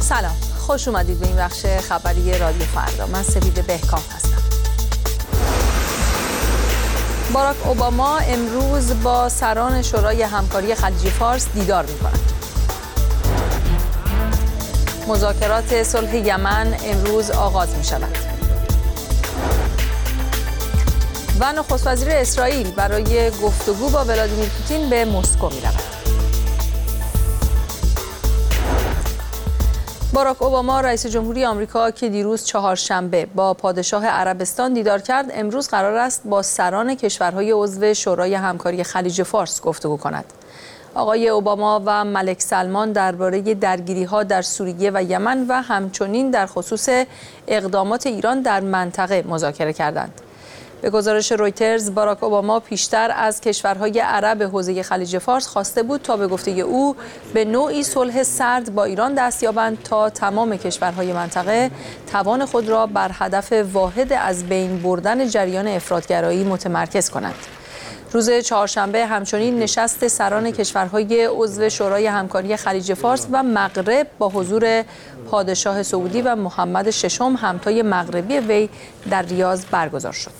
سلام، خوش اومدید به این بخش خبری رادیو فردا. من سپید بهکام هستم. باراک اوباما امروز با سران شورای همکاری خلیج فارس دیدار می‌کند. مذاکرات صلح یمن امروز آغاز می‌شود. و نخست وزیر اسرائیل برای گفتگو با ولادیمیر پوتین به مسکو می‌رود. باراک اوباما رئیس جمهوری آمریکا که دیروز چهارشنبه با پادشاه عربستان دیدار کرد، امروز قرار است با سران کشورهای عضو شورای همکاری خلیج فارس گفتگو کند. آقای اوباما و ملک سلمان درباره درگیری‌ها در سوریه و یمن و همچنین در خصوص اقدامات ایران در منطقه مذاکره کردند. به گزارش رویترز، باراک اوباما پیشتر از کشورهای عرب حوزه خلیج فارس خواسته بود تا به گفته او به نوعی صلح سرد با ایران دست یابند تا تمام کشورهای منطقه توان خود را بر هدف واحد از بین بردن جریان افراط‌گرایی متمرکز کنند. روز چهارشنبه همچنین نشست سران کشورهای عضو شورای همکاری خلیج فارس و مغرب با حضور پادشاه سعودی و محمد ششم همتای مغربی وی در ریاض برگزار شد.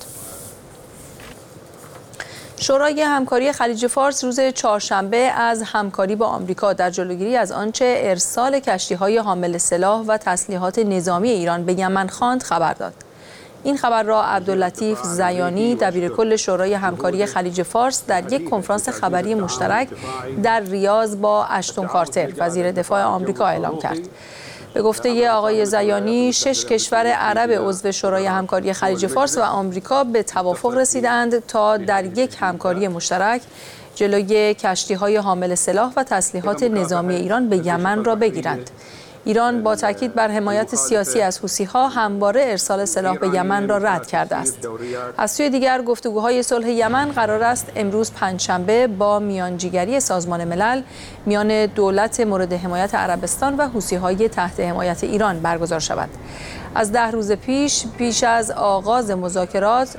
شورای همکاری خلیج فارس روز چهارشنبه از همکاری با آمریکا در جلوگیری از آنچه ارسال کشتی‌های حامل سلاح و تسلیحات نظامی ایران به یمن خواند خبر داد. این خبر را عبداللطیف زیانی، دبیرکل شورای همکاری خلیج فارس، در یک کنفرانس خبری مشترک در ریاض با اشتون کارتر، وزیر دفاع آمریکا، اعلام کرد. به گفته آقای زیانی، 6 کشور عرب عضو شورای همکاری خلیج فارس و آمریکا به توافق رسیدند تا در یک همکاری مشترک جلوی کشتی‌های حامل سلاح و تسلیحات نظامی ایران به یمن را بگیرند. ایران با تاکید بر حمایت سیاسی از حوثی‌ها همواره ارسال سلاح به یمن را رد کرده است. از سوی دیگر گفتگوهای صلح یمن قرار است امروز پنجشنبه با میانجیگری سازمان ملل میان دولت مورد حمایت عربستان و حوثی‌های تحت حمایت ایران برگزار شود. از 10 روز پیش از آغاز مذاکرات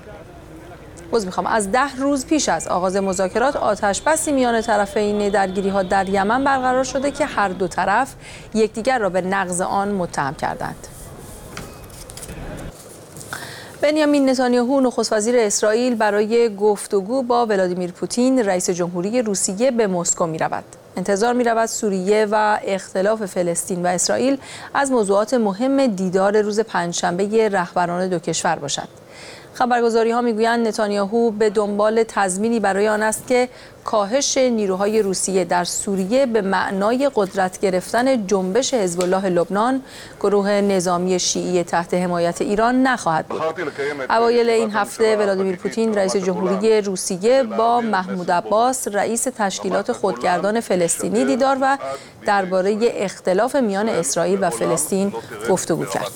آتش‌بسی میان طرفین درگیری‌ها در یمن برقرار شده که هر دو طرف یکدیگر را به نقض آن متهم کردند. بنیامین نتانیاهو نخست وزیر اسرائیل برای گفتگو با ولادیمیر پوتین رئیس جمهوری روسیه به مسکو می‌رود. انتظار می‌رود سوریه و اختلاف فلسطین و اسرائیل از موضوعات مهم دیدار روز پنجشنبه رهبران دو کشور باشد. خبرگزاری‌ها می‌گویند نتانیاهو به دنبال تضمینی برای آن است که کاهش نیروهای روسیه در سوریه به معنای قدرت گرفتن جنبش حزب الله لبنان، گروه نظامی شیعی تحت حمایت ایران، نخواهد بود. اوایل این هفته ولادیمیر پوتین رئیس جمهوری روسیه با محمود عباس رئیس تشکیلات خودگردان فلسطینی دیدار و درباره اختلاف میان اسرائیل و فلسطین گفتگو کرد.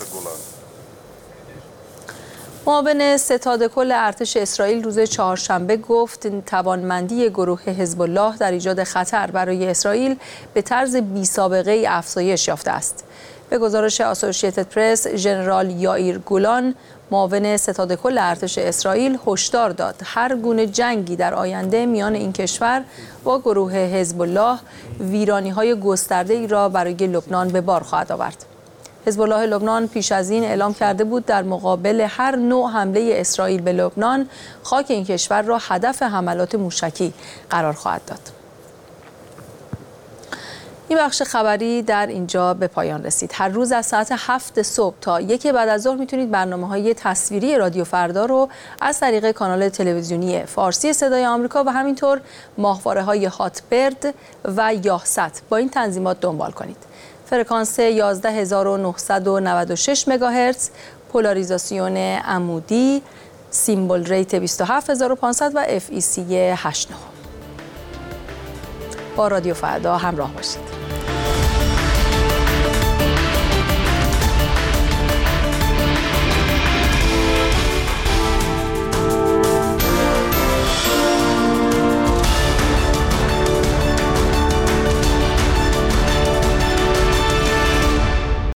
معاون ستاد کل ارتش اسرائیل روز چهارشنبه گفت توانمندی گروه حزب الله در ایجاد خطر برای اسرائیل به طرز بی‌سابقه‌ای افزایش یافته است. به گزارش آسوشییتد پرس، ژنرال یائیر گولان، معاون ستاد کل ارتش اسرائیل، هشدار داد هر گونه جنگی در آینده میان این کشور با گروه حزب الله ویرانی‌های گسترده‌ای را برای لبنان به بار خواهد آورد. حزب الله لبنان پیش از این اعلام کرده بود در مقابل هر نوع حمله اسرائیل به لبنان، خاک این کشور را هدف حملات موشکی قرار خواهد داد. این بخش خبری در اینجا به پایان رسید. هر روز از ساعت 7 صبح تا 1 بعد از ظهر میتونید برنامه‌های تصویری رادیو فردا رو از طریق کانال تلویزیونی فارسی صدای آمریکا و همینطور ماهواره‌های هاتبرد و یاهست با این تنظیمات دنبال کنید. فرکانس 11996 مگاهرتز، پولاریزاسیون عمودی، سیمبل ریت 27500 و FEC 89. با رادیو فردا همراه باشید.